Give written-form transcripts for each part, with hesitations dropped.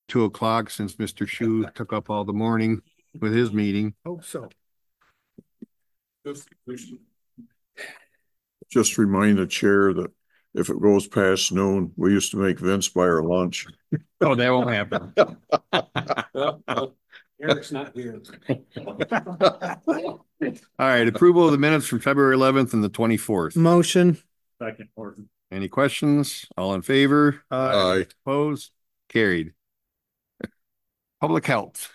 2 o'clock since Mr. Shu took up all the morning with his meeting. Hope so. Just remind the chair that if it goes past noon, we used to make Vince buy our lunch. Oh, that won't happen. Eric's not here. All right, approval of the minutes from February 11th and the 24th. Motion. Second, Horton. Any questions? All in favor? Aye. Opposed? Carried. Public health.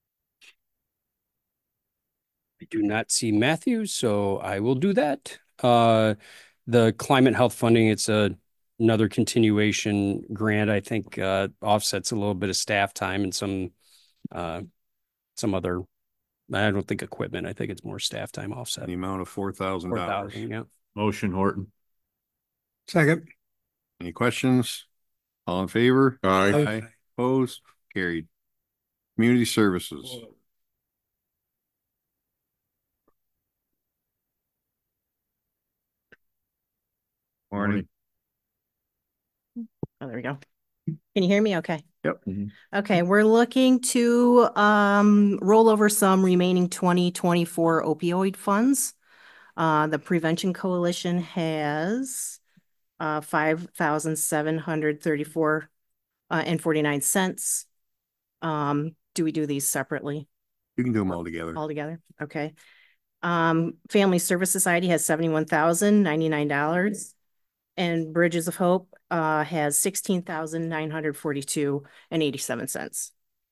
I do not see Matthew, so I will do that. The climate health funding, it's another continuation grant. I think offsets a little bit of staff time and some other, I don't think equipment. I think it's more staff time offset. The amount of $4,000. $4,000, yeah. Motion, Horton. Second. Any questions? All in favor? Aye. Opposed? Carried. Community services. Morning. Oh, there we go. Can you hear me? Okay. Yep. Okay, we're looking to roll over some remaining 2024 opioid funds. The Prevention Coalition has 5,734 and 49 cents. Do we do these separately? You can do them all together. All together? Okay. Family Service Society has $71,099. And Bridges of Hope has $16,942.87.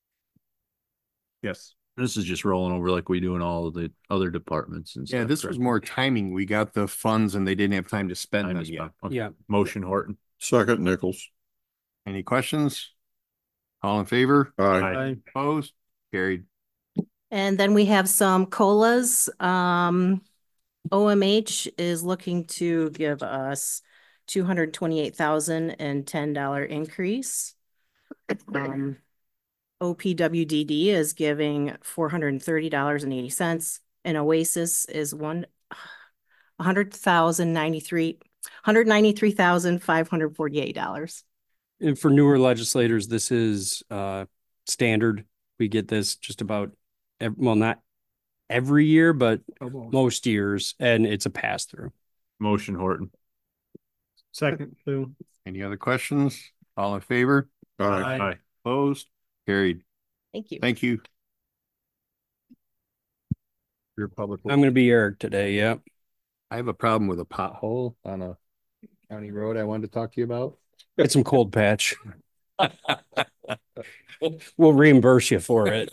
Yes. This is just rolling over like we do in all of the other departments and stuff. Yeah, this was more timing. We got the funds and they didn't have time to spend them yet. Okay. Yeah. Motion, Horton. Second, Nichols. Any questions? All in favor? Aye. Opposed? Carried. And then we have some COLAs. OMH is looking to give us $228,010 increase. OPWDD is giving $430.80, and Oasis is $193,548. And for newer legislators, this is standard. We get this just about, well, not every year, but most years, and it's a pass through. Motion, Horton. Second, Lou. Any other questions? All in favor? Aye. Opposed? Carried. Thank you. Thank you. Your public. I'm going to be Eric today. Yeah. I have a problem with a pothole on a county road I wanted to talk to you about. Get some cold patch. We'll reimburse you for it.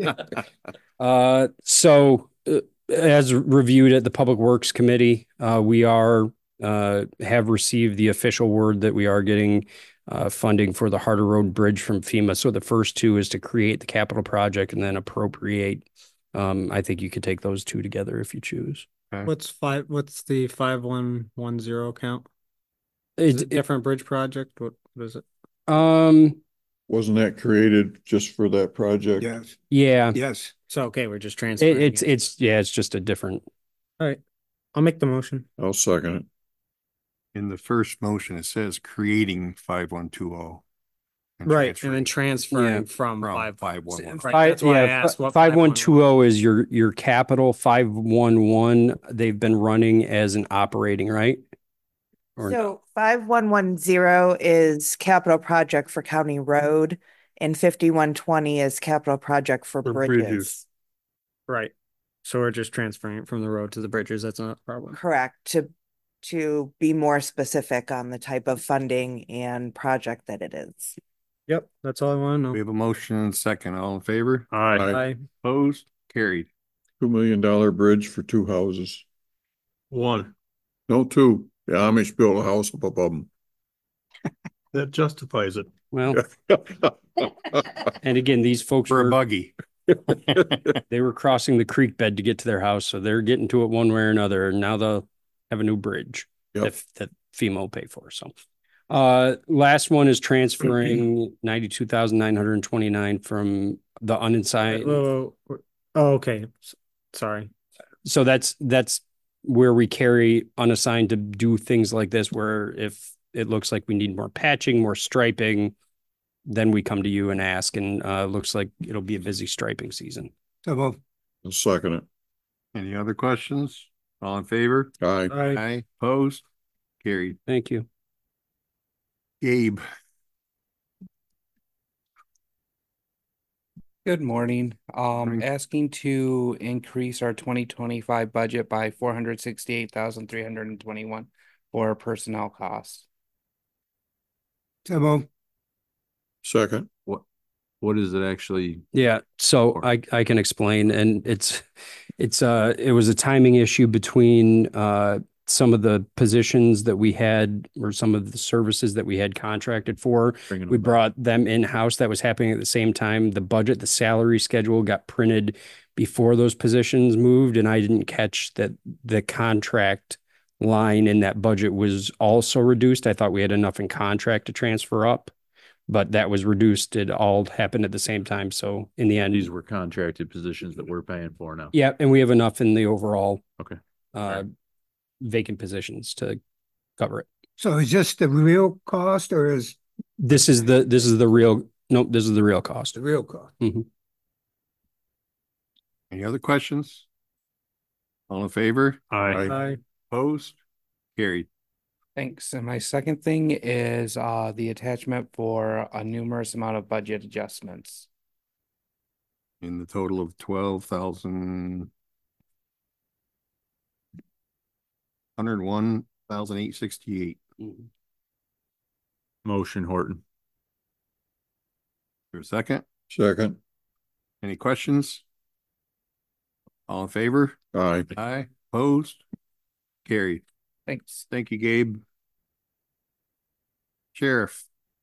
So as reviewed at the Public Works Committee, we have received the official word that we are getting funding for the Harder Road Bridge from FEMA. So the first two is to create the capital project and then appropriate. I think you could take those two together if you choose. Okay. What's the 5110 count? Is it a different bridge project? What is it? Wasn't that created just for that project? Yes. Yeah. Yes. So, okay, we're just transferring. It's just a different. All right. I'll make the motion. I'll second it. In the first motion, it says creating 5120. Right. And then transferring from 511. Right, that's why I asked what 5120 is your capital. 511, they've been running as an operating, right? So 5110 is capital project for county road and 5120 is capital project for bridges. Right. So we're just transferring it from the road to the bridges. That's not a problem. Correct. To be more specific on the type of funding and project that it is. Yep. That's all I want to We know. have a motion and a second. All in favor? Aye. Aye. Opposed? Carried. $2 million bridge for 2 houses. One. No, 2. The Amish built a house above them. That justifies it. Well, and again, these folks For a were buggy. they were crossing the creek bed to get to their house, so they're getting to it one way or another. And now they'll have a new bridge that FEMA will pay for. So, last one is transferring 92,929 from the unassigned. Oh, okay. Sorry. So that's where we carry unassigned to do things like this, where if it looks like we need more patching, more striping, then we come to you and ask, and looks like it'll be a busy striping season. I'll second it. Any other questions? All in favor? Aye. Aye. Opposed? Carried. Thank you. Gabe. Good morning. Morning. Asking to increase our 2025 budget by 468,321 for personnel costs. Second. What is it actually? Yeah, so I can explain, and it was a timing issue between some of the positions that we had, or some of the services that we had contracted for. Bringing We them back? brought them in-house. That was happening at the same time. The budget, the salary schedule got printed before those positions moved, and I didn't catch that the contract line in that budget was also reduced. I thought we had enough in contract to transfer up, but that was reduced. It all happened at the same time. So in the end, These were contracted positions that we're paying for now. yeah, and we have enough in the overall Okay. vacant positions to cover it. So is this the real cost or is This is the real, nope, this is the real cost. the real cost? Any other questions? All in favor? Aye. Opposed? Carried. Thanks. And my second thing is the attachment for a numerous amount of budget adjustments. In the total of 12,000. 101,868. Motion Horton. For a second, Second. any questions? All in favor? Aye. Aye. Opposed? Carried. Thanks. Thank you, Gabe. Sheriff.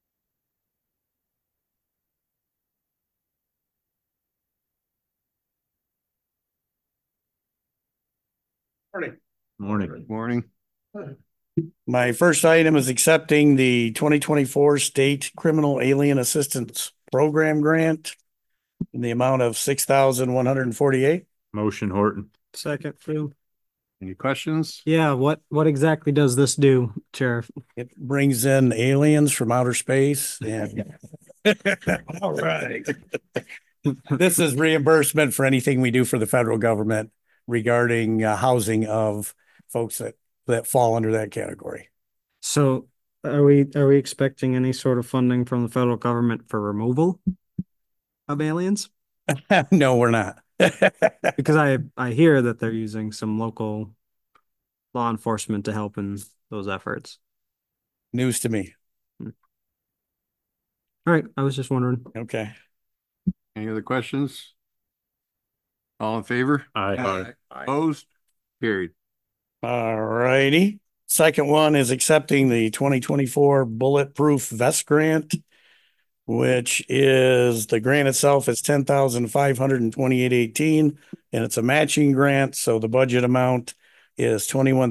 Morning. Morning. My first item is accepting the 2024 State Criminal Alien Assistance Program Grant in the amount of 6,148. Motion Horton. Second, Phil. Any questions? Yeah, what exactly does this do, Sheriff? It brings in aliens from outer space and all right. This is reimbursement for anything we do for the federal government regarding housing of folks that fall under that category. So are we expecting any sort of funding from the federal government for removal of aliens? No, we're not. Because I hear that they're using some local law enforcement to help in those efforts. News to me. All right, I was just wondering. Okay. Any other questions? All in favor? Aye. Opposed? Carried. All righty. Second one is accepting the 2024 Bulletproof Vest Grant, which is the grant itself is 10,528.18, and it's a matching grant. So the budget amount is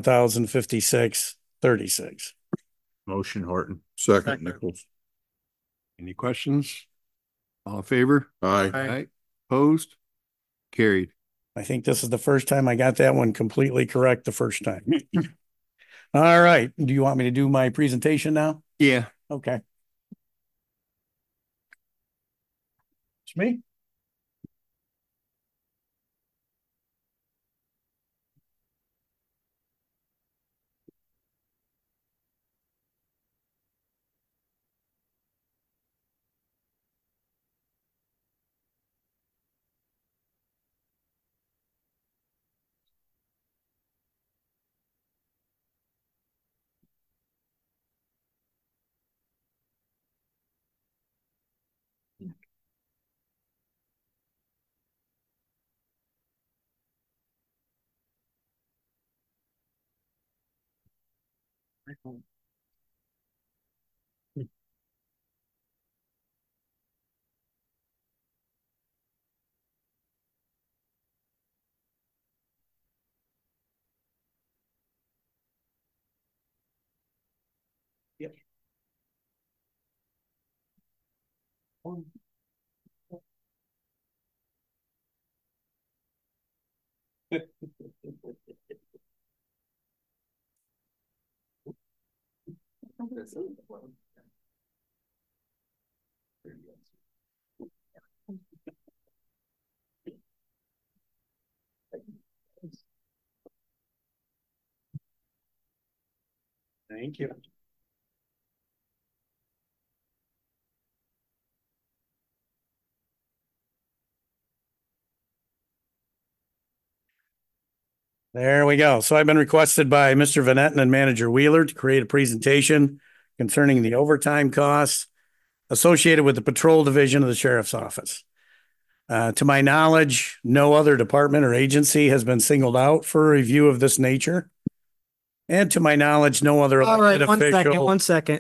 21,056.36. Motion Horton. Second, Nichols. Any questions? All in favor? Aye. Aye. Opposed? Carried. I think this is the first time I got that one completely correct the first time. All right. Do you want me to do my presentation now? Yeah. Okay. It's me. Thank you. There we go. So I've been requested by Mr. Vanetten and Manager Wheeler to create a presentation concerning the overtime costs associated with the patrol division of the sheriff's office. To my knowledge, no other department or agency has been singled out for a review of this nature. And to my knowledge, no other All elected right, official. one second.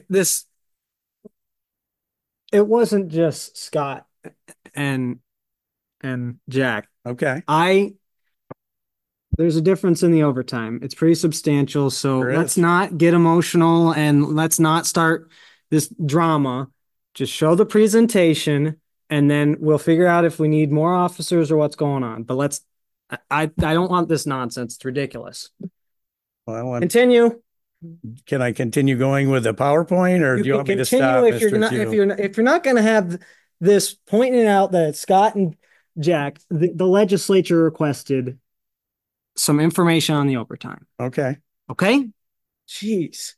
It wasn't just Scott and Jack. Okay. There's a difference in the overtime. It's pretty substantial. So There let's is. not get emotional and let's not start this drama. Just show the presentation and then we'll figure out if we need more officers or what's going on. But I don't want this nonsense. It's ridiculous. Well, Continue. can I continue going with the PowerPoint or do you can want me to continue stop, if you're Mr. not, Tew? if you're not going to have this pointing out that Scott and Jack, the legislature requested some information on the overtime. Okay. Okay. Jeez.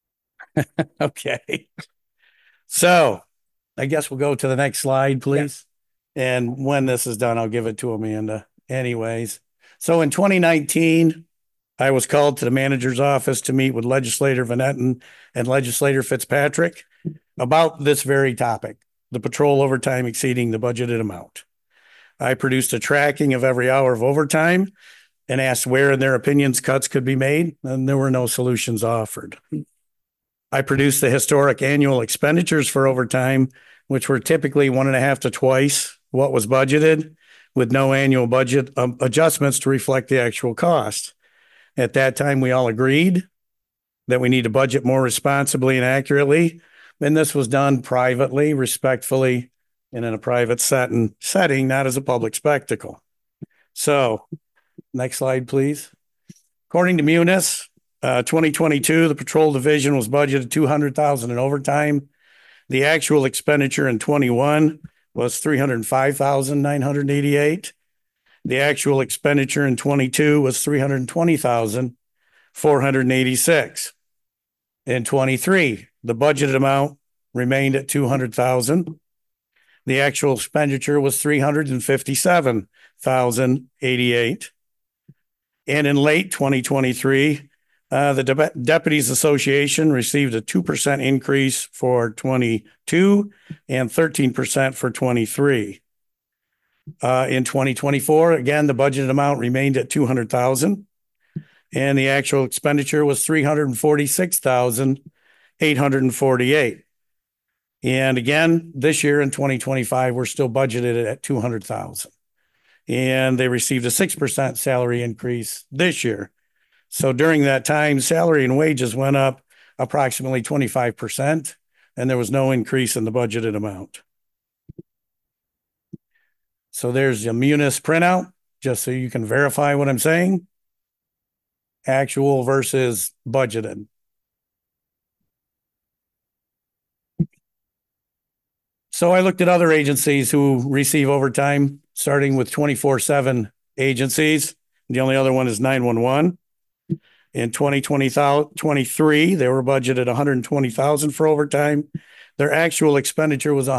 Okay. So I guess we'll go to the next slide, please. And when this is done, I'll give it to Amanda anyways. So in 2019, I was called to the manager's office to meet with Legislator Vanetten and Legislator Fitzpatrick about this very topic, the patrol overtime exceeding the budgeted amount. I produced a tracking of every hour of overtime and asked where, in their opinions, cuts could be made, and there were no solutions offered. I produced the historic annual expenditures for overtime, which were typically 1.5 to twice what was budgeted, with no annual budget adjustments to reflect the actual cost. At that time, we all agreed that we need to budget more responsibly and accurately, and this was done privately, respectfully, and in a private setting, not as a public spectacle. So, next slide, please. According to Munis, 2022, the patrol division was budgeted $200,000 in overtime. The actual expenditure in 21 was $305,988. The actual expenditure in 22 was $320,486. In 23, the budgeted amount remained at $200,000. The actual expenditure was $357,088. And in late 2023, the Deputies Association received a 2% increase for 22 and 13% for 23. In 2024, again, the budgeted amount remained at $200,000 and the actual expenditure was $346,848. And again, this year in 2025, we're still budgeted at $200,000. And they received a 6% salary increase this year. So during that time, salary and wages went up approximately 25%, and there was no increase in the budgeted amount. So there's a Munis printout, just so you can verify what I'm saying. Actual versus budgeted. So I looked at other agencies who receive overtime, starting with 24/7 agencies. The only other one is 911. In 2023, they were budgeted $120,000 for overtime. Their actual expenditure was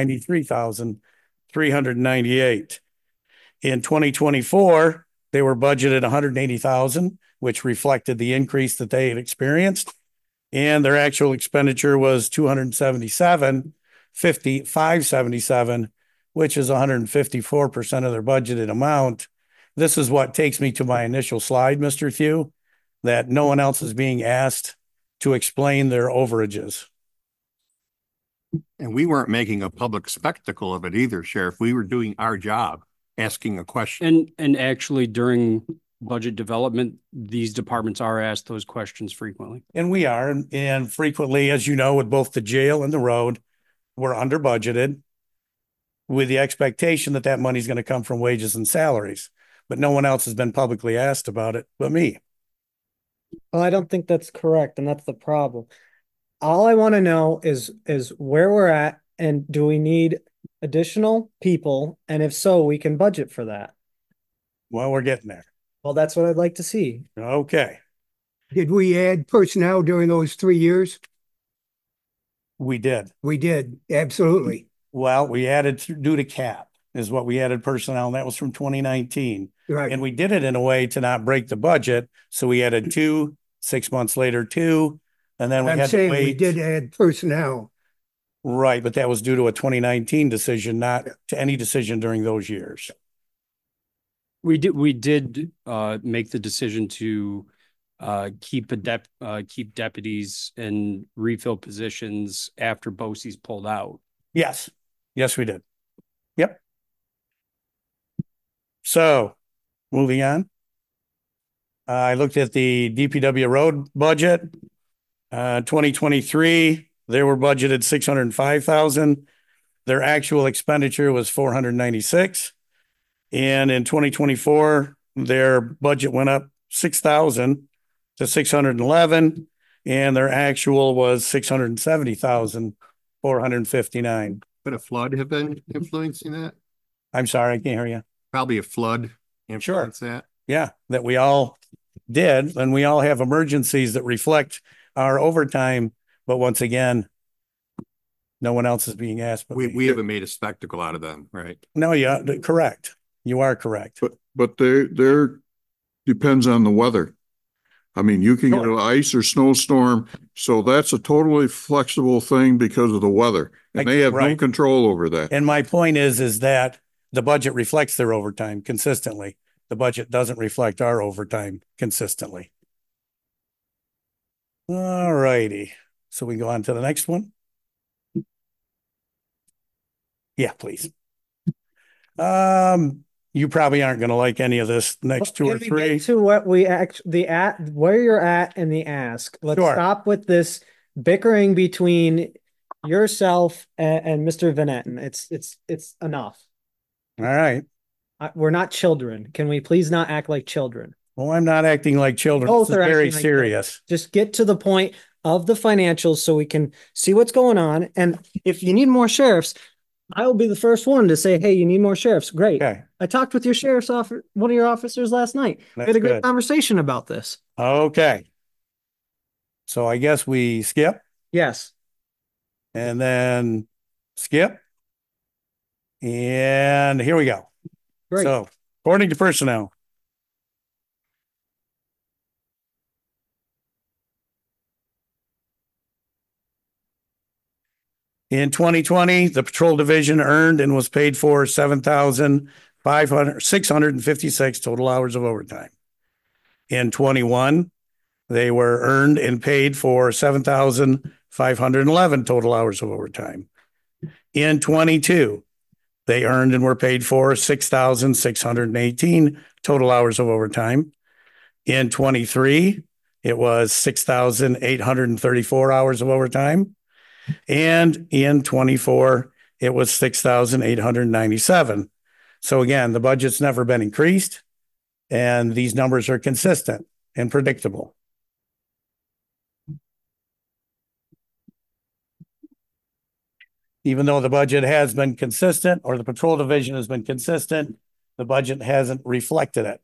$193,398. In 2024, they were budgeted $180,000, which reflected the increase that they had experienced. And their actual expenditure was $277,577, which is 154% of their budgeted amount. This is what takes me to my initial slide, Mr. Thew, that no one else is being asked to explain their overages. And we weren't making a public spectacle of it either, Sheriff. We were doing our job, asking a question. And actually during budget development, these departments are asked those questions frequently. And we are, and frequently, as you know, with both the jail and the road, we're under budgeted with the expectation that that money is going to come from wages and salaries. But no one else has been publicly asked about it but me. Well, I don't think that's correct, and that's the problem. All I want to know is where we're at, and do we need additional people? And if so, we can budget for that. Well, we're getting there. Well, that's what I'd like to see. Okay. Did we add personnel during those 3 years? We did. We did, absolutely. Well, we added due to cap is what we added personnel, and that was from 2019. Right. And we did it in a way to not break the budget. So we added 2, 6 months later, 2, and then we I'm had to saying we wait. did add personnel. Right, but that was due to a 2019 decision, not to any decision during those years. We did make the decision to keep deputies and refill positions after BOCES pulled out. Yes. Yes, we did. Yep. So moving on. I looked at the DPW road budget. 2023, they were budgeted 605,000. Their actual expenditure was 496. And in 2024, their budget went up 6,000 to 611, and their actual was 670,459. Could a flood have been influencing that? I'm sorry, I can't hear you. Probably a flood influenced that. Yeah, that we all did, and we all have emergencies that reflect our overtime. But once again, no one else is being asked. But We haven't made a spectacle out of them, right? No, yeah, correct. You are correct. But there depends on the weather. I mean, you can get an ice or snowstorm, so that's a totally flexible thing because of the weather, and they have no Right. control over that. And my point is that the budget reflects their overtime consistently. The budget doesn't reflect our overtime consistently. All righty. So we go on to the next one. Yeah, please. You probably aren't going to like any of this next 2 or Can we get 3. to what we actually where you're at in the ask? Let's Sure. stop with this bickering between yourself and Mr. Vanetten. It's enough. All right. We're not children. Can we please not act like children? Well, I'm not acting like children. Both This is are very acting like serious. Just get to the point of the financials so we can see what's going on. And if you need more sheriffs, I will be the first one to say, hey, you need more sheriffs. Great. Okay. I talked with your one of your officers last night. We had That's a great good. conversation about this. Okay. So I guess we skip Yes. and then skip. And here we go. Great. So according to personnel, in 2020, the patrol division earned and was paid for 656 total hours of overtime. In 21, they were earned and paid for 7,511 total hours of overtime. In 22, they earned and were paid for 6,618 total hours of overtime. In 23, it was 6,834 hours of overtime. And in 24, it was 6,897. So again, the budget's never been increased, and these numbers are consistent and predictable. Even though the budget has been consistent, or the patrol division has been consistent, the budget hasn't reflected it.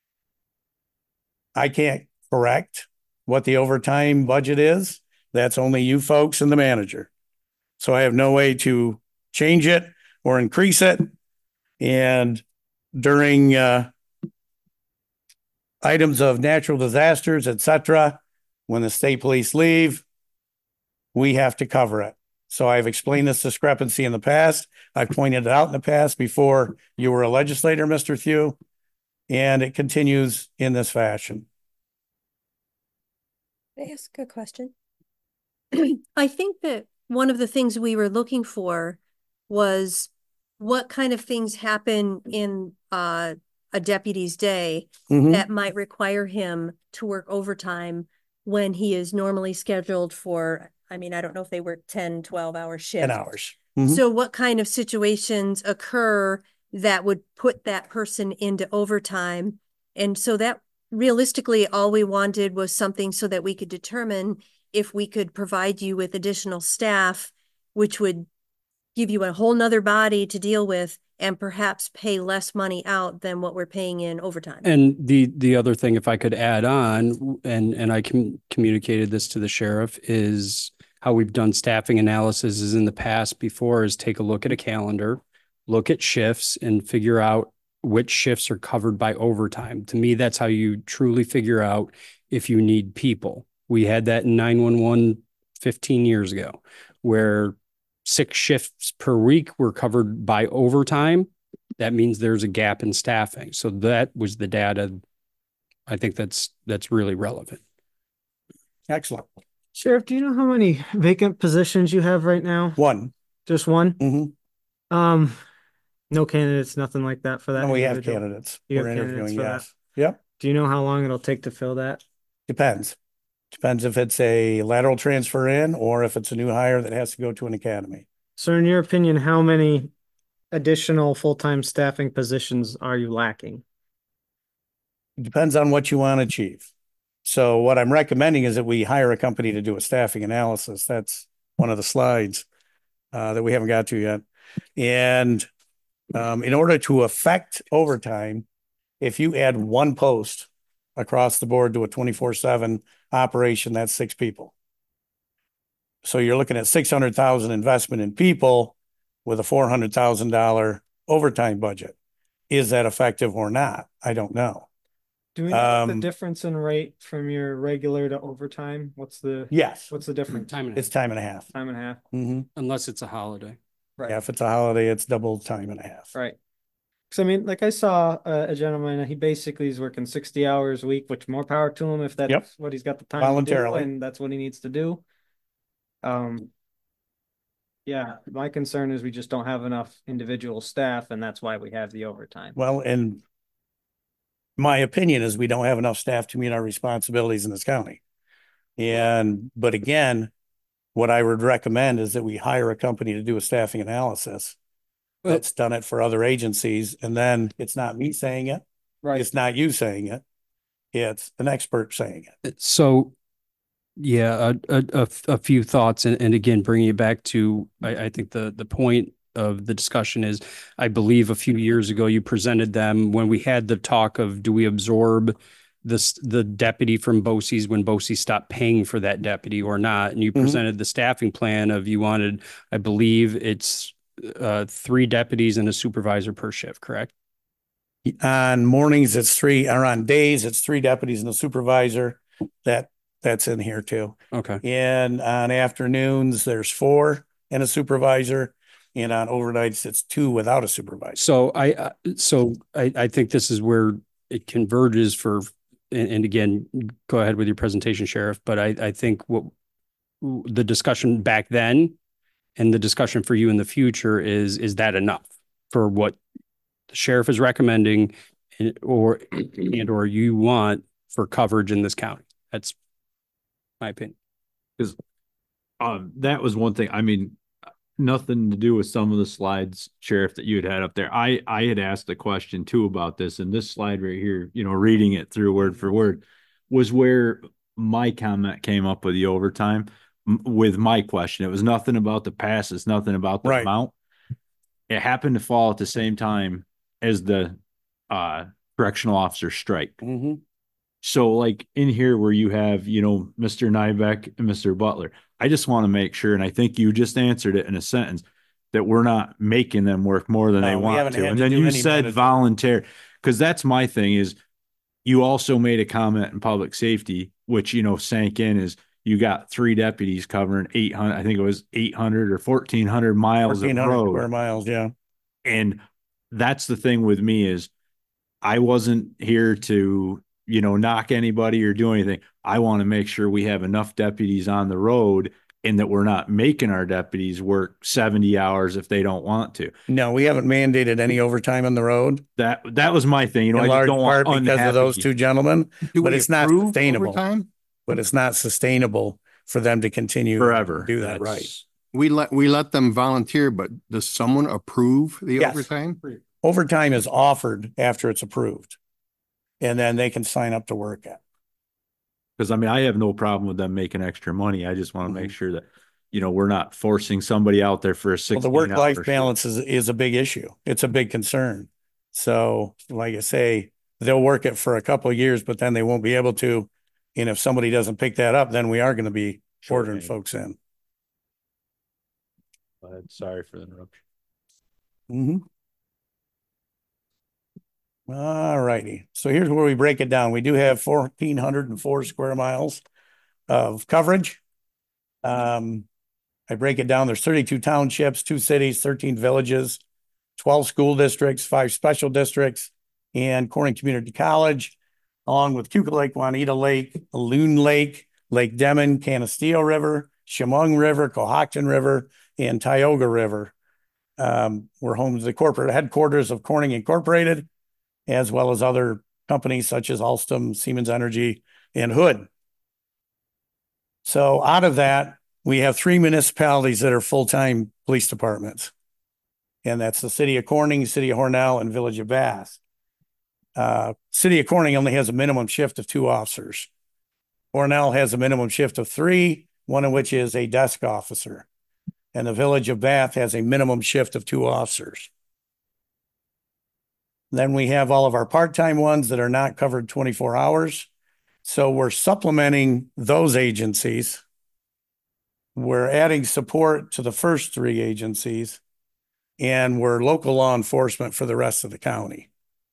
I can't correct what the overtime budget is. That's only you folks and the manager. So I have no way to change it or increase it. And during items of natural disasters, etc., when the state police leave, we have to cover it. So I've explained this discrepancy in the past. I've pointed it out in the past before you were a legislator, Mr. Thew, and it continues in this fashion. Can I ask a question? I think that one of the things we were looking for was what kind of things happen in a deputy's day that might require him to work overtime when he is normally scheduled for, I mean, I don't know if they work 10, 12-hour shifts. 10 hours. So what kind of situations occur that would put that person into overtime? And so that realistically, all we wanted was something so that we could determine if we could provide you with additional staff, which would give you a whole nother body to deal with and perhaps pay less money out than what we're paying in overtime. And the other thing, if I could add on, and I communicated this to the sheriff, is how we've done staffing analysis is in the past before is take a look at a calendar, look at shifts and figure out which shifts are covered by overtime. To me, that's how you truly figure out if you need people. We had that in 911 15 years ago, where 6 shifts per week were covered by overtime. That means there's a gap in staffing. So that was the data. I think that's really relevant. Excellent. Sheriff, do you know how many vacant positions you have right now? One. Just one? Mm-hmm. No candidates, nothing like that for that. And we have individual? candidates. You We're have candidates interviewing, for that? yes. Yep. Do you know how long it'll take to fill that? Depends. Depends if it's a lateral transfer in or if it's a new hire that has to go to an academy. So in your opinion, how many additional full-time staffing positions are you lacking? It depends on what you want to achieve. So what I'm recommending is that we hire a company to do a staffing analysis. That's one of the slides that we haven't got to yet. And in order to affect overtime, if you add one post across the board to a 24/7 operation, that's 6 people. So you're looking at 600,000 investment in people with a $400,000 overtime budget. Is that effective or not? I don't know. Do we know the difference in rate from your regular to overtime? What's the Yes, what's the difference? it's time and a half. Time and a half. Mm-hmm. Unless it's a holiday. Right. Yeah, if it's a holiday, it's double time and a half. Right. Because I mean, like I saw a gentleman, he basically is working 60 hours a week, which more power to him if that's Yep. what he's got the time Voluntarily. to do, and that's what he needs to do. Yeah, my concern is we just don't have enough individual staff, and that's why we have the overtime. Well, and my opinion is we don't have enough staff to meet our responsibilities in this county. But again, what I would recommend is that we hire a company to do a staffing analysis. That's done it for other agencies. And then it's not me saying it. Right. It's not you saying it. It's an expert saying it. So, yeah, a few thoughts, and again, bringing it back to, I think the point of the discussion is, I believe a few years ago you presented them when we had the talk of, do we absorb the deputy from BOCES when BOCES stopped paying for that deputy or not? And you presented the staffing plan of, you wanted, I believe it's 3 deputies and a supervisor per shift, correct? On mornings, it's 3, or on days, it's 3 deputies and a supervisor. That's in here too. Okay. And on afternoons, there's 4 and a supervisor. And on overnights, it's 2 without a supervisor. So I think this is where it converges for, and again, go ahead with your presentation, Sheriff. But I think what the discussion back then and the discussion for you in the future is that enough for what the sheriff is recommending or you want for coverage in this county? That's my opinion. Because that was one thing. I mean, nothing to do with some of the slides, Sheriff, that you had up there. I had asked a question too about this, and this slide right here, reading it through word for word, was where my comment came up with the overtime with my question. It was nothing about the passes, nothing about the amount. It happened to fall at the same time as the correctional officer strike. Mm-hmm. So like in here where you have, Mr. Nybeck and Mr. Butler, I just want to make sure, and I think you just answered it in a sentence, that we're not making them work more than they want to. And then you said voluntary, because that's my thing is, you also made a comment in public safety, which, sank in, is you got 3 deputies covering 800, I think it was 800 or 1,400 miles of road. Square miles, yeah. And that's the thing with me is, I wasn't here to, knock anybody or do anything. I want to make sure we have enough deputies on the road and that we're not making our deputies work 70 hours if they don't want to. No, we haven't mandated any overtime on the road. That was my thing. In I large just don't part want because of those 2 gentlemen, but it's not sustainable. Overtime? But it's not sustainable for them to continue forever. To do that. Right. We let them volunteer, but does someone approve the overtime? Overtime is offered after it's approved, and then they can sign up to work it. Because I have no problem with them making extra money. I just want to make sure that, you know, we're not forcing somebody out there for a Well, 16 the work-life hour balance is a big issue. It's a big concern. So like I say, they'll work it for a couple of years, but then they won't be able to. And if somebody doesn't pick that up, then we are going to be ordering Short-handed. folks in. Sorry for the interruption. All righty. So here's where we break it down. We do have 1,404 square miles of coverage. I break it down. There's 32 townships, 2 cities, 13 villages, 12 school districts, 5 special districts, and Corning Community College, along with Cuca Lake, Juanita Lake, Loon Lake, Lake Demon, Canisteo River, Chemung River, Cohocton River, and Tioga River. We're home to the corporate headquarters of Corning Incorporated, as well as other companies such as Alstom, Siemens Energy, and Hood. So out of that, we have 3 municipalities that are full-time police departments. And that's the city of Corning, city of Hornell, and village of Bath. City of Corning only has a minimum shift of 2 officers. Hornell has a minimum shift of 3, one of which is a desk officer. And the village of Bath has a minimum shift of 2 officers. Then we have all of our part-time ones that are not covered 24 hours. So we're supplementing those agencies. We're adding support to the first 3 agencies, and we're local law enforcement for the rest of the county.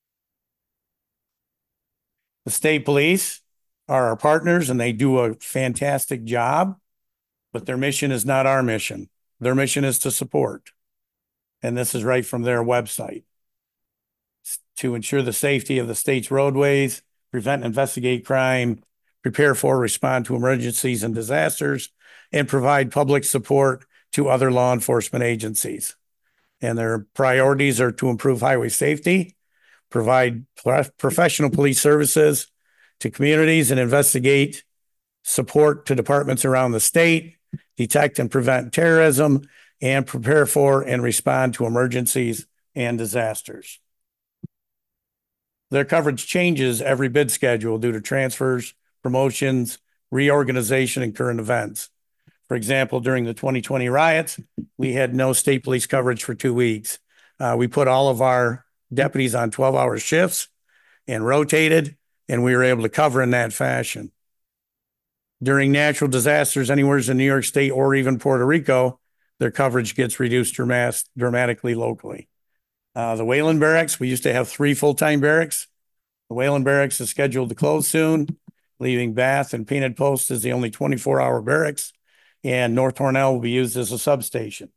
The state police are our partners, and they do a fantastic job, but their mission is not our mission. Their mission is to support. And this is right from their website. To ensure the safety of the state's roadways, prevent and investigate crime, prepare for, respond to emergencies and disasters, and provide public support to other law enforcement agencies. And their priorities are to improve highway safety, provide professional police services to communities, and investigate support to departments around the state, detect and prevent terrorism, and prepare for and respond to emergencies and disasters. Their coverage changes every bid schedule due to transfers, promotions, reorganization, and current events. For example, during the 2020 riots, we had no state police coverage for 2 weeks. We put all of our deputies on 12-hour shifts and rotated, and we were able to cover in that fashion. During natural disasters anywhere in New York State or even Puerto Rico, their coverage gets reduced dramatically locally. The Wayland Barracks, we used to have 3 full-time barracks. The Wayland Barracks is scheduled to close soon, leaving Bath and Painted Post as the only 24-hour barracks, and North Hornell will be used as a substation.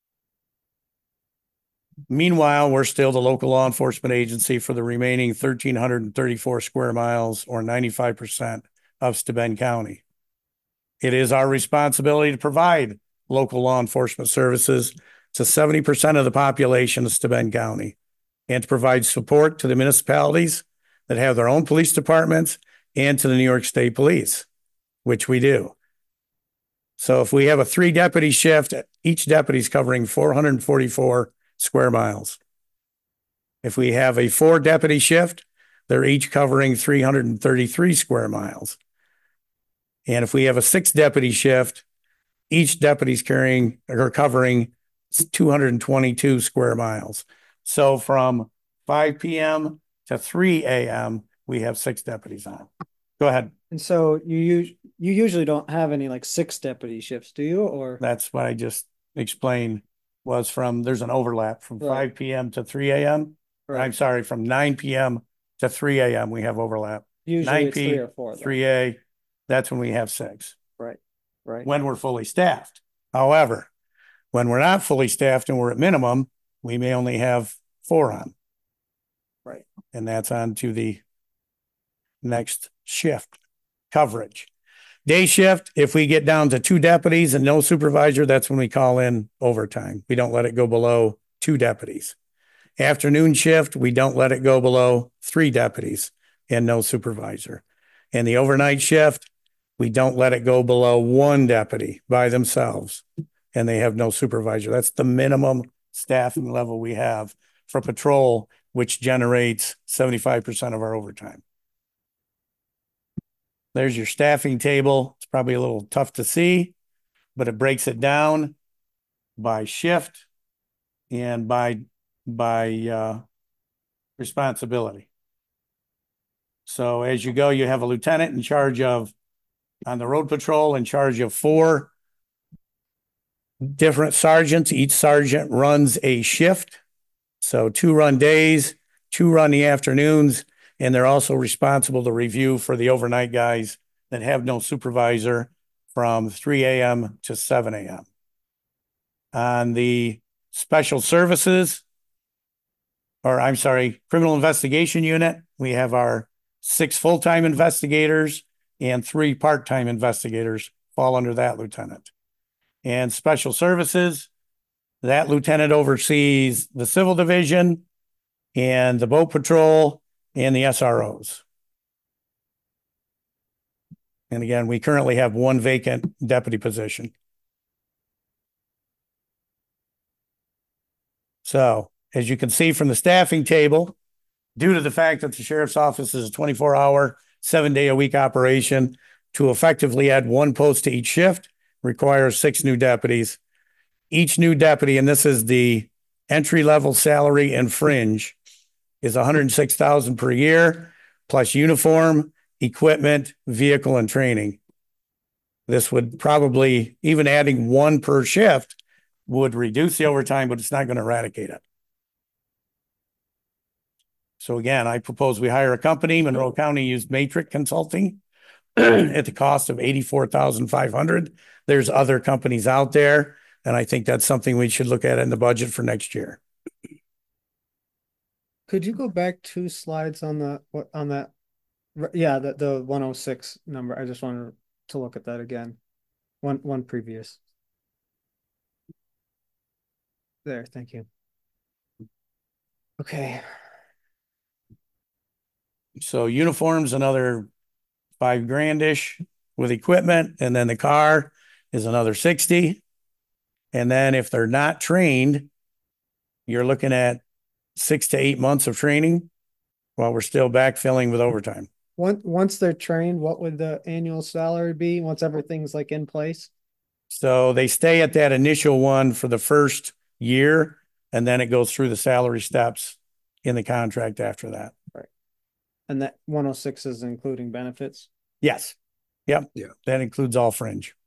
Meanwhile, we're still the local law enforcement agency for the remaining 1,334 square miles, or 95% of Steuben County. It is our responsibility to provide local law enforcement services to 70% of the population of Steuben County, and to provide support to the municipalities that have their own police departments and to the New York State Police, which we do. So if we have a 3 deputy shift, each deputy is covering 444 square miles. If we have a 4 deputy shift, they're each covering 333 square miles. And if we have a 6 deputy shift, each deputy's covering 222 square miles. So from 5 p.m. to 3 a.m., we have 6 deputies on. Go ahead. And so you usually don't have any like 6 deputy shifts, do you? Or that's what I just explained, was there's an overlap from 5 p.m. to 3 a.m. Right. I'm sorry, from 9 p.m. to 3 a.m. we have overlap. Usually 9 it's 3 or 4. 3A, that's when we have 6. Right. When we're fully staffed. However, when we're not fully staffed and we're at minimum, we may only have 4 on. Right. And that's on to the next shift coverage. Day shift, if we get down to 2 deputies and no supervisor, that's when we call in overtime. We don't let it go below 2 deputies. Afternoon shift, we don't let it go below 3 deputies and no supervisor. And the overnight shift, we don't let it go below 1 deputy by themselves and they have no supervisor. That's the minimum staffing level we have for patrol, which generates 75% of our overtime. There's your staffing table. It's probably a little tough to see, but it breaks it down by shift and by responsibility. So as you go, you have a lieutenant in charge of, on the road patrol, in charge of 4 different sergeants. Each sergeant runs a shift. So 2 run days, 2 run the afternoons, and they're also responsible to review for the overnight guys that have no supervisor from 3 a.m. to 7 a.m. On the special services, or I'm sorry, criminal investigation unit, we have our 6 full-time investigators and 3 part-time investigators fall under that lieutenant. And special services, that lieutenant oversees the civil division and the boat patrol and the SROs. And again, we currently have 1 vacant deputy position. So as you can see from the staffing table, due to the fact that the sheriff's office is a 24-hour, 7-day-a-week operation, to effectively add 1 post to each shift requires 6 new deputies. Each new deputy, and this is the entry-level salary and fringe, is $106,000 per year, plus uniform, equipment, vehicle, and training. This would probably, even adding 1 per shift, would reduce the overtime, but it's not going to eradicate it. So again, I propose we hire a company. Monroe County used Matrix Consulting at the cost of $84,500. There's other companies out there, and I think that's something we should look at in the budget for next year. Could you go back 2 slides on that? Yeah, the 106 number. I just wanted to look at that again. One previous. There, thank you. Okay. So uniforms, another $5,000-ish with equipment, and then the car is another 60. And then if they're not trained, you're looking at 6 to 8 months of training while we're still backfilling with overtime. Once they're trained, what would the annual salary be once everything's like in place? So they stay at that initial one for the first year, and then it goes through the salary steps in the contract after that. Right. And that 106 is including benefits? Yes. Yep. Yeah. That includes all fringe.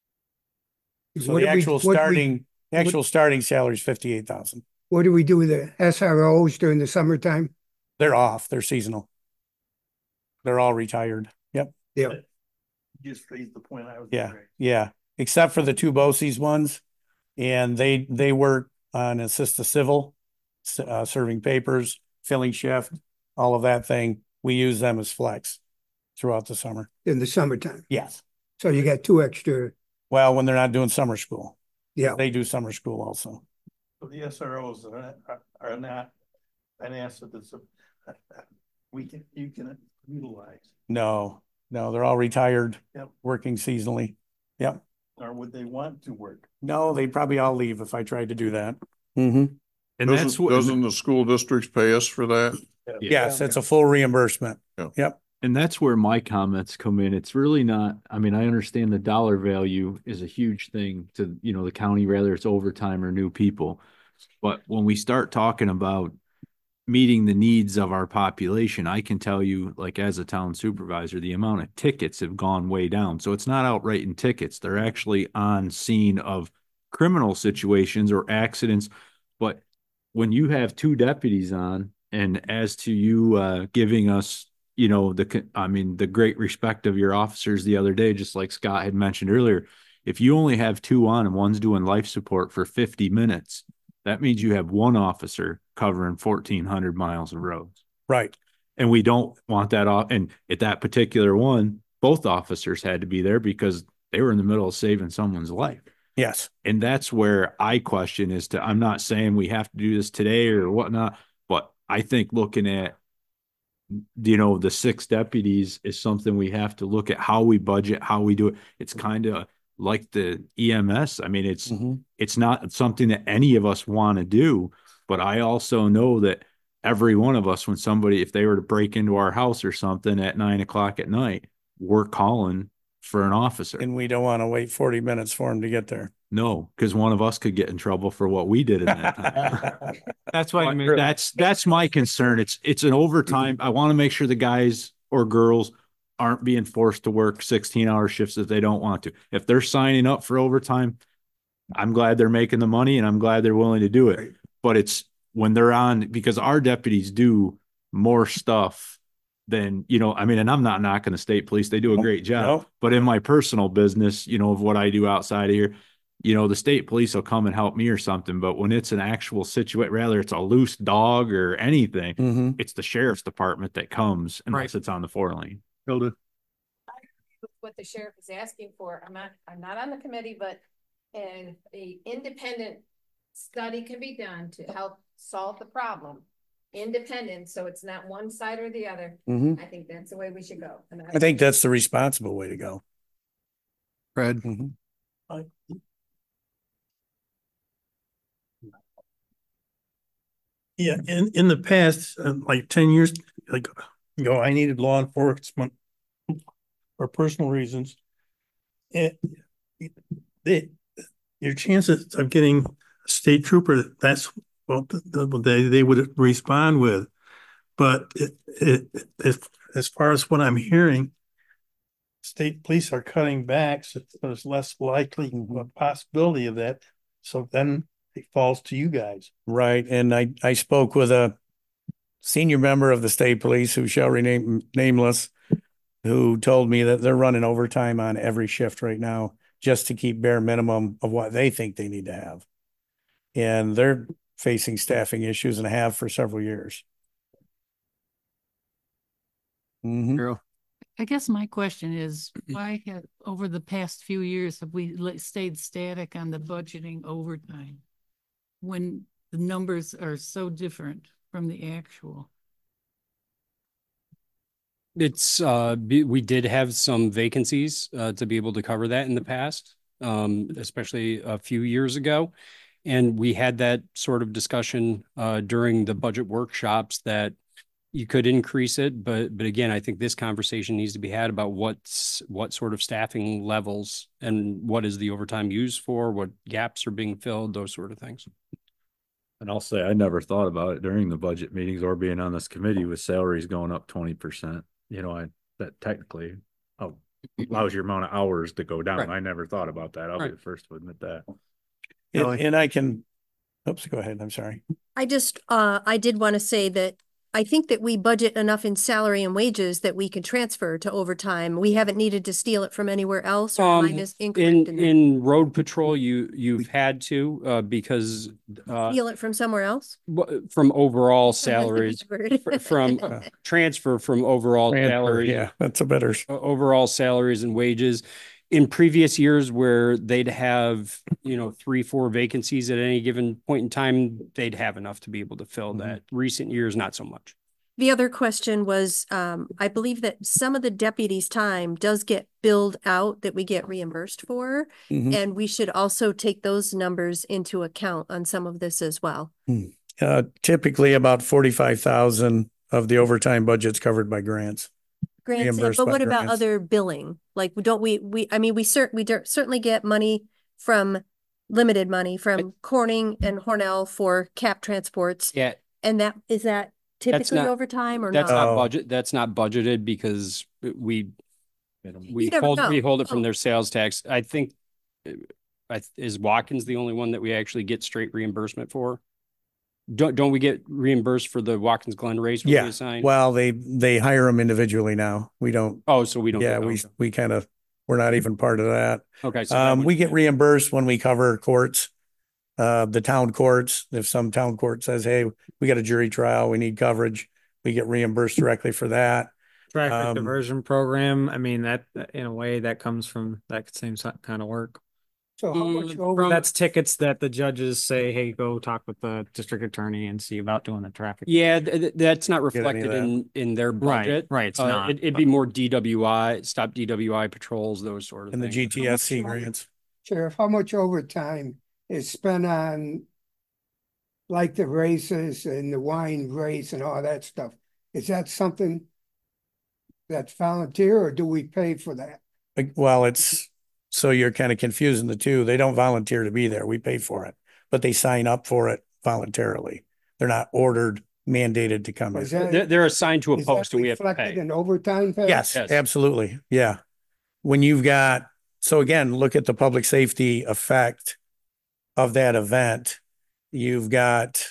So What the do we- actual what starting starting salary is $58,000. What do we do with the SROs during the summertime? They're off. They're seasonal. They're all retired. Yep. Yeah. Just raised the point I was. Yeah. Yeah. Except for the 2 BOCES ones. And they work on assist the civil, serving papers, filling shift, all of that thing. We use them as flex throughout the summer. In the summertime. Yes. So you got 2 extra. Well, when they're not doing summer school. Yeah. They do summer school also. So the SROs are not an asset that's you can utilize. No, they're all retired, Yep. working seasonally. Yep. Or would they want to work? No, they'd probably all leave if I tried to do that. Mm-hmm. And that's what, Doesn't the school districts pay us for that? Yes, it's a full reimbursement. Yeah. Yep. and that's where my comments come in. It's really not, I mean, I understand the dollar value is a huge thing to, the county, whether it's overtime or new people. But when we start talking about meeting the needs of our population, I can tell you, like as a town supervisor, the amount of tickets have gone way down. So it's not outright in tickets. They're actually on scene of criminal situations or accidents. But when you have 2 deputies on, and as to you giving us, the great respect of your officers the other day, just like Scott had mentioned earlier, if you only have 2 on and one's doing life support for 50 minutes, that means you have 1 officer covering 1,400 miles of roads. Right. And we don't want that off. And at that particular one, both officers had to be there because they were in the middle of saving someone's life. Yes. And that's where I question I'm not saying we have to do this today or whatnot, but I think looking at, the 6 deputies is something we have to look at how we budget, how we do it. It's kind of like the EMS. I mean, it's not something that any of us want to do, but I also know that every one of us, if they were to break into our house or something at 9 o'clock at night, we're calling for an officer. And we don't want to wait 40 minutes for him to get there. No, because one of us could get in trouble for what we did in that time. That's why That's my concern. It's an overtime. I want to make sure the guys or girls aren't being forced to work 16-hour shifts if they don't want to. If they're signing up for overtime, I'm glad they're making the money and I'm glad they're willing to do it. But it's when they're on, because our deputies do more stuff than, I mean, and I'm not knocking the state police. They do a great job. No. But in my personal business, of what I do outside of here, the state police will come and help me or something. But when it's an actual situation, rather it's a loose dog or anything, it's the sheriff's department that comes unless it's on the 4-lane. Hilda? What the sheriff is asking for. I'm not on the committee, but an independent study can be done to help solve the problem. Independent, so it's not one side or the other. I think that's the way we should go. And I think that's the responsible way to go. Fred? Yeah, in the past, like 10 years ago, I needed law enforcement for personal reasons. And your chances of getting a state trooper, that's what they would respond with. But as far as what I'm hearing, state police are cutting back, so there's less likely a possibility of that. So then it falls to you guys. Right. And I spoke with a senior member of the state police who shall remain nameless, who told me that they're running overtime on every shift right now just to keep bare minimum of what they think they need to have. And they're facing staffing issues and have for several years. I guess my question is, why have over the past few years have we stayed static on the budgeting overtime when the numbers are so different from the actual? It's we did have some vacancies to be able to cover that in the past, especially a few years ago. And we had that sort of discussion during the budget workshops that you could increase it. But again, I think this conversation needs to be had about what sort of staffing levels and what is the overtime used for, what gaps are being filled, those sort of things. And I'll say, I never thought about it during the budget meetings or being on this committee with salaries going up 20%. That technically allows your amount of hours to go down. Right. I never thought about that. I'll be the first to admit that. And I can, oops, go ahead. I'm sorry. I did want to say that I think that we budget enough in salary and wages that we can transfer to overtime. We haven't needed to steal it from anywhere else. Or in road patrol, you've had to because steal it from somewhere else. From overall salaries, from transfer from overall salaries. Yeah, that's a better overall salaries and wages. In previous years where they'd have, 3-4 vacancies at any given point in time, they'd have enough to be able to fill that. Recent years, not so much. The other question was, I believe that some of the deputies' time does get billed out that we get reimbursed for. And we should also take those numbers into account on some of this as well. Typically about 45,000 of the overtime budget's covered by grants. Grants, yeah, but what about other billing? Like, don't we certainly get money from limited money from Corning and Hornell for cap transports. Yeah. And is that typically overtime or that's not? Not budget. That's not budgeted because we hold it from their sales tax. I think is Watkins the only one that we actually get straight reimbursement for? Don't we get reimbursed for the Watkins Glen race? Yeah. Well, they hire them individually now. We don't. Oh, so we don't. Yeah, we kind of, we're not even part of that. Okay. So we get reimbursed when we cover courts, the town courts. If some town court says, hey, we got a jury trial, we need coverage, we get reimbursed directly for that. Traffic diversion program. I mean, that in a way that comes from that same kind of work. So how much that's tickets that the judges say, hey, go talk with the district attorney and see about doing the traffic. Yeah, that's not reflected in their budget. Right. It's not. It'd be more DWI, stop DWI patrols, those sort of things. And the GTSC grants. Sheriff, how much overtime is spent on like the races and the wine race and all that stuff? Is that something that's volunteer or do we pay for that? Well, so you're kind of confusing the two. They don't volunteer to be there. We pay for it, but they sign up for it voluntarily. They're not ordered, mandated to come in. They're assigned to a Is that post and we have to reflected pay. in overtime pay? Yes, Yes. absolutely. Yeah. When so again, look at the public safety effect of that event. You've got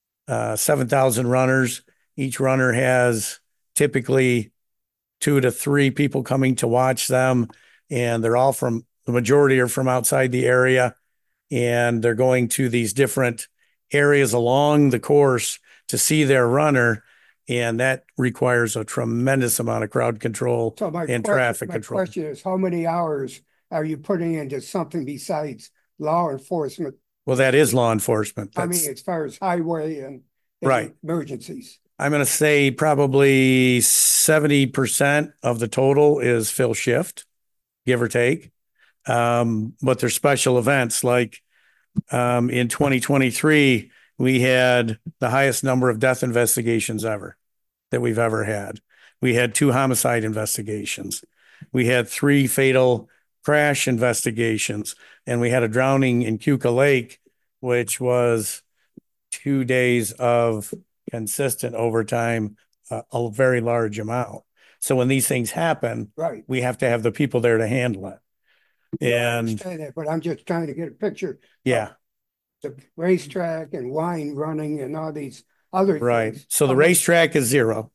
7,000 runners. Each runner has typically 2 to 3 people coming to watch them. And the majority are from outside the area. And they're going to these different areas along the course to see their runner. And that requires a tremendous amount of crowd control and traffic control. My question is, how many hours are you putting into something besides law enforcement? Well, that is law enforcement. I mean, as far as highway and right emergencies. I'm going to say probably 70% of the total is fill shift, give or take. But there's special events like in 2023, we had the highest number of death investigations that we've ever had. We had 2 homicide investigations. We had 3 fatal crash investigations, and we had a drowning in Keuka Lake, which was 2 days of consistent overtime, a very large amount. So when these things happen, right, we have to have the people there to handle it. I understand that, but I'm just trying to get a picture. Yeah. The racetrack and wine running and all these other things. So the racetrack is 0.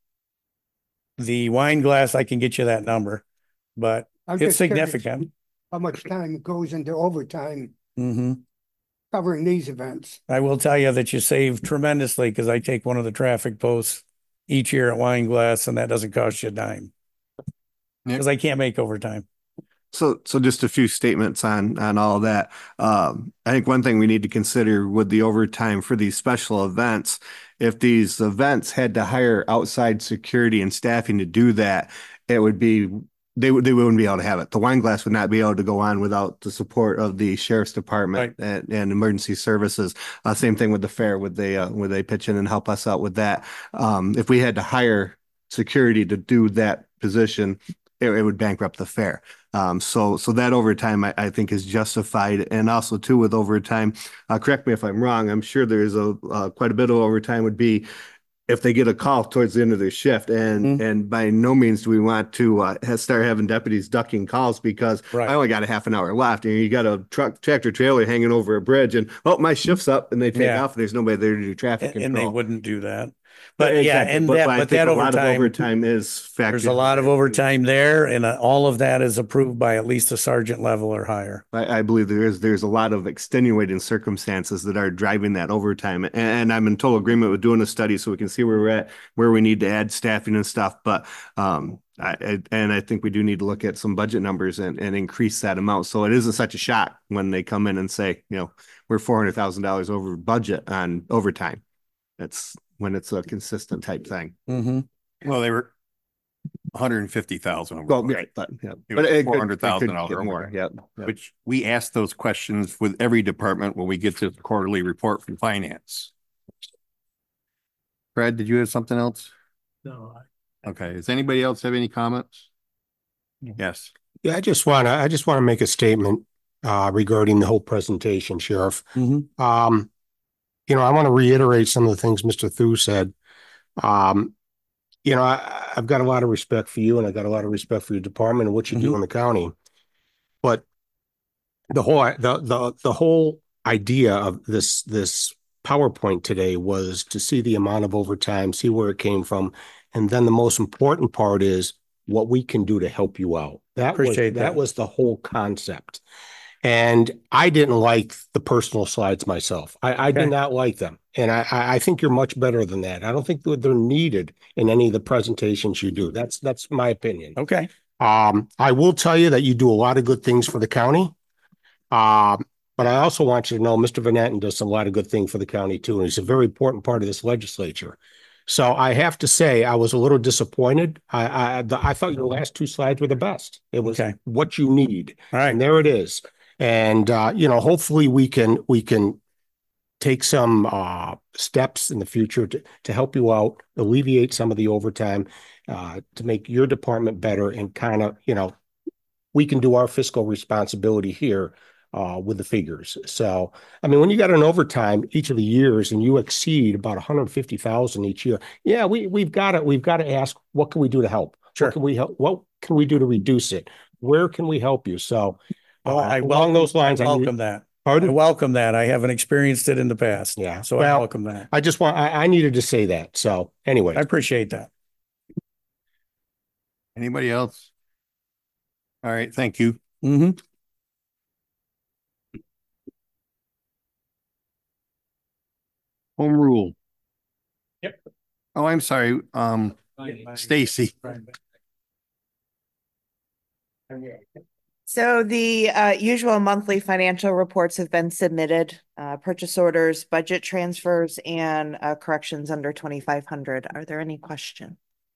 The wine glass, I can get you that number, but it's significant. How much time goes into overtime Mm-hmm. covering these events? I will tell you that you save tremendously because I take one of the traffic posts each year at Wine Glass, and that doesn't cost you a dime because I can't make overtime. So just a few statements on all of that. I think one thing we need to consider with the overtime for these special events, if these events had to hire outside security and staffing to do that, it would be they wouldn't be able to have it. The Wine Glass would not be able to go on without the support of the sheriff's department and emergency services. Same thing with the fair. Would they pitch in and help us out with that? If we had to hire security to do that position, it would bankrupt the fair. So that overtime I think is justified, and also too with overtime. Correct me if I'm wrong. I'm sure there's quite a bit of overtime would be if they get a call towards the end of their shift, and by no means do we want to start having deputies ducking calls because I only got a half an hour left, and you got a tractor trailer hanging over a bridge, and my shift's up, and they take off. And there's nobody there to do traffic control, and they wouldn't do that. But exactly. That overtime is factored. There's a lot of overtime there, and all of that is approved by at least a sergeant level or higher. I believe there's a lot of extenuating circumstances that are driving that overtime, and I'm in total agreement with doing a study so we can see where we're at, where we need to add staffing and stuff. But I think we do need to look at some budget numbers and increase that amount, so it isn't such a shock when they come in and say, we're $400,000 over budget on overtime. That's when it's a consistent type thing. Mm-hmm. Well, they were 150,000. Well, right, but it was $400,000 more. Yeah. Which we ask those questions with every department when we get to the quarterly report from finance. Brad, did you have something else? No. Okay. Does anybody else have any comments? Yes. Yeah, I just want to make a statement regarding the whole presentation, Sheriff. Mm-hmm. I want to reiterate some of the things Mr. Thu said. I've got a lot of respect for you, and I've got a lot of respect for your department and what you do in the county. But the whole idea of this PowerPoint today was to see the amount of overtime, see where it came from, and then the most important part is what we can do to help you out. That was the whole concept. And I didn't like the personal slides myself. I did not like them. And I think you're much better than that. I don't think they're needed in any of the presentations you do. That's my opinion. Okay. I will tell you that you do a lot of good things for the county. But I also want you to know Mr. Van Etten does a lot of good things for the county too. And he's a very important part of this legislature. So I have to say, I was a little disappointed. I thought your last 2 slides were the best. It was what you need. All right. And there it is. And, hopefully we can take some steps in the future to help you out, alleviate some of the overtime, to make your department better and kind of, we can do our fiscal responsibility here with the figures. So, I mean, when you got an overtime each of the years and you exceed about 150,000 each year, yeah, we've got to ask, what can we do to help? Sure. What can we help? What can we do to reduce it? Where can we help you? So, along those lines, I welcome that. Pardon? I welcome that. I haven't experienced it in the past. Yeah. So Well, I welcome that. I needed to say that. So anyway. I appreciate that. Anybody else? All right, thank you. Mm-hmm. Home rule. Yep. Oh, I'm sorry. Stacy. So the usual monthly financial reports have been submitted, purchase orders, budget transfers, and corrections under 2,500. Are there any questions?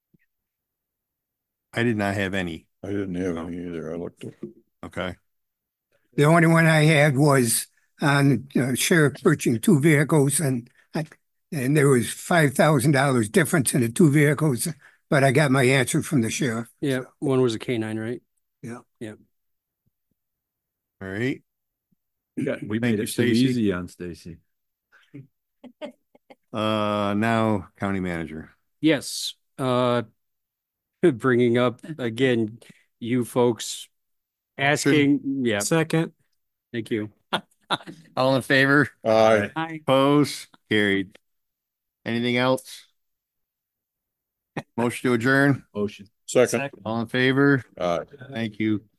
I did not have any. I didn't have any either. I looked at. Okay. The only one I had was on sheriff purchasing two vehicles, and there was $5,000 difference in the two vehicles, but I got my answer from the sheriff. Yeah, one was a K9, right? Yeah. Yeah. All right. We Thank made you, it too Stacy. easy on Stacy. Now county manager. Yes. Bringing up again, you folks asking. Yeah. Second. Thank you. All in favor? Aye. Opposed? Carried. Anything else? Motion to adjourn? Motion. Second. All in favor? Aye. Thank you.